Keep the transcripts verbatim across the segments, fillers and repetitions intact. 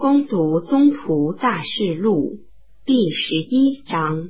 恭读宗徒大事录第十一章。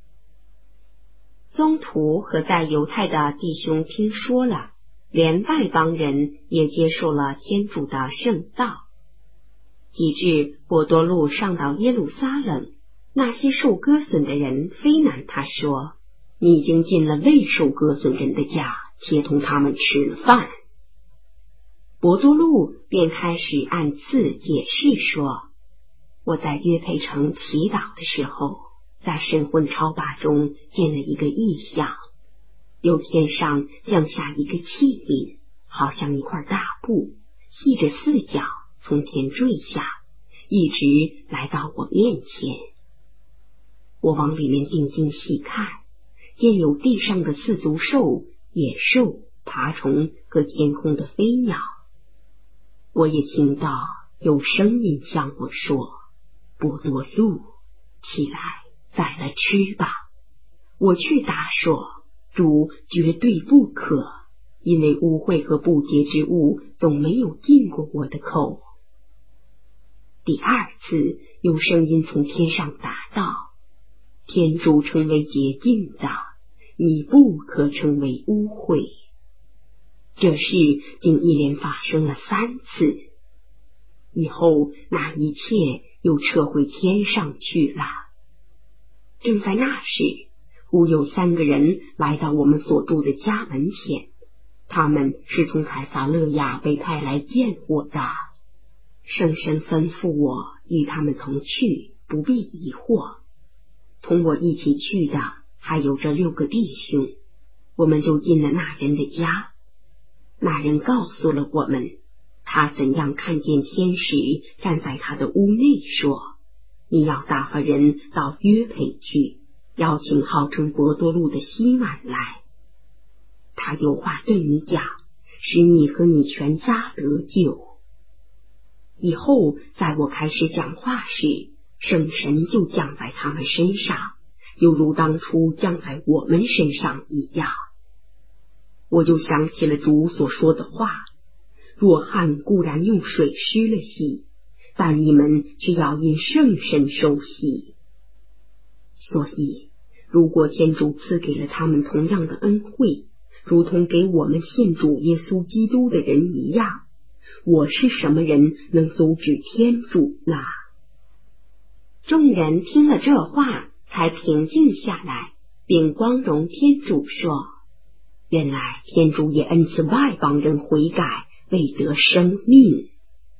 宗徒和在犹太的弟兄听说了，连外邦人也接受了天主的圣道。及至伯多禄上到耶路撒冷，那些受割损的人非难他说：你已经进了未受割损人的家，且同他们吃饭。伯多禄便开始按次解释说：我在约培城祈祷的时候，在神魂超拔中见了一个异象，由天上降下一个器皿，好像一块大布，系着四角，从天坠下，一直来到我面前。我往里面定睛细看，见有地上的四足兽、野兽、爬虫和天空的飞鸟。我也听到有声音向我说：伯多禄，起来，宰了吃吧。我却答说：主绝对不可，因为污秽和不洁之物总没有进过我的口。第二次有声音从天上答道：天主称为洁净的，你不可称为污秽。这事竟一连发生了三次。以后那一切又撤回天上去了。正在那时，忽有三个人来到我们所住的家门前，他们是从凯撒勒亚被派来见我的。圣神吩咐我与他们同去，不必疑惑。同我一起去的还有这六个弟兄，我们就进了那人的家。那人告诉了我们，他怎样看见天使站在他的屋内，说：你要打发人到约培去，邀请号称伯多禄的西满来。他有话对你讲，使你和你全家得救。以后在我开始讲话时，圣神就降在他们身上，犹如当初降在我们身上一样。我就想起了主所说的话：若汉固然用水施了洗，但你们却要因圣神受洗。所以如果天主赐给了他们同样的恩惠，如同给我们信主耶稣基督的人一样，我是什么人能阻止天主呢？众人听了这话，才平静下来，并光荣天主说：原来天主也恩赐外邦人悔改，为得生命。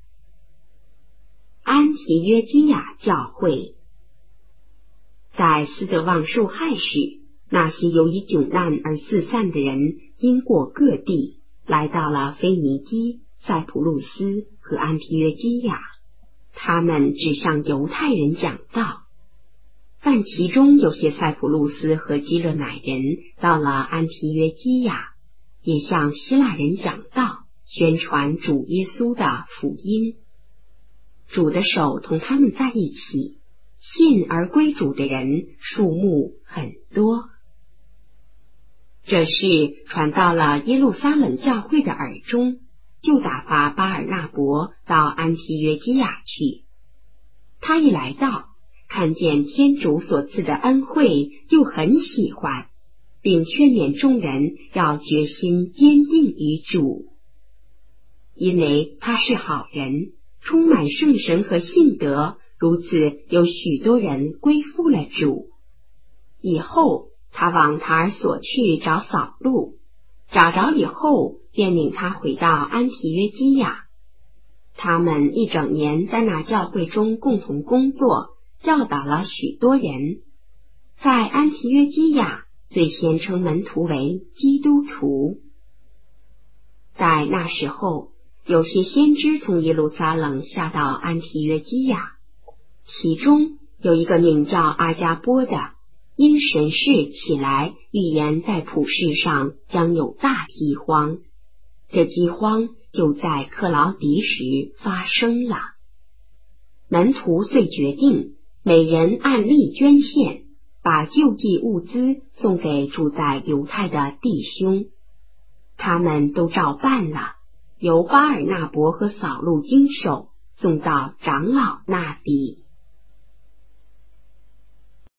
安提约基亚教会。在斯德旺受害时，那些由于窘难而四散的人经过各地，来到了腓尼基、塞浦路斯和安提约基亚。他们只向犹太人讲道，但其中有些塞浦路斯和基勒乃人到了安提约基亚，也向希腊人讲道，宣传主耶稣的福音。主的手同他们在一起，信而归主的人数目很多。这事传到了耶路撒冷教会的耳中，就打发巴尔纳伯到安提约基亚去。他一来到，看见天主所赐的恩惠，就很喜欢，并劝勉众人要决心坚定于主。因为他是好人，充满圣神和信德，如此有许多人归附了主。以后他往塔尔索去找扫路，找着以后便领他回到安提约基亚。他们一整年在那教会中共同工作，教导了许多人。在安提约基亚最先称门徒为基督徒。在那时候，有些先知从耶路撒冷下到安提约基亚，其中有一个名叫阿加波的，因神事起来预言在普世上将有大饥荒，这饥荒就在克劳迪时发生了。门徒遂决定每人按例捐献，把救济物资送给住在犹太的弟兄。他们都照办了，由巴尔纳伯和扫路经手， 送到长老那里。